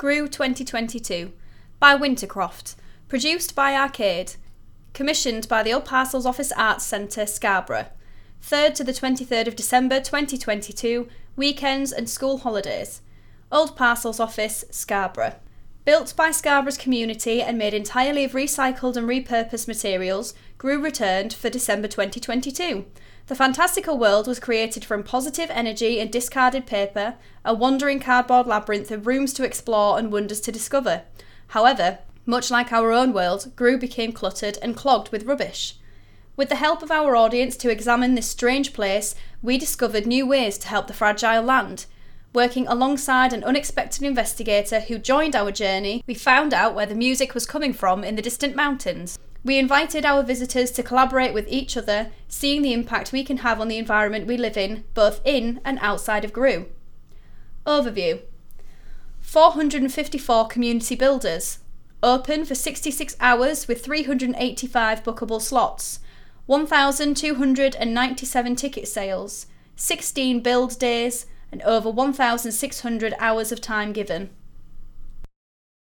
GREW 2022 by Wintercroft, produced by Arcade, commissioned by the Old Parcels Office Arts Centre, Scarborough, 3rd to the 23rd of December 2022, weekends and school holidays. Old Parcels Office, Scarborough. Built by Scarborough's community and made entirely of recycled and repurposed materials, GREW returned for December 2022. The fantastical world was created from positive energy and discarded paper, a wandering cardboard labyrinth of rooms to explore and wonders to discover. However, much like our own world, GREW became cluttered and clogged with rubbish. With the help of our audience to examine this strange place, we discovered new ways to help the fragile land. Working alongside an unexpected investigator who joined our journey, we found out where the music was coming from in the distant mountains. We invited our visitors to collaborate with each other, seeing the impact we can have on the environment we live in, both in and outside of GREW. Overview. 454 community builders. Open for 66 hours with 385 bookable slots. 1,297 ticket sales. 16 build days and over 1,600 hours of time given.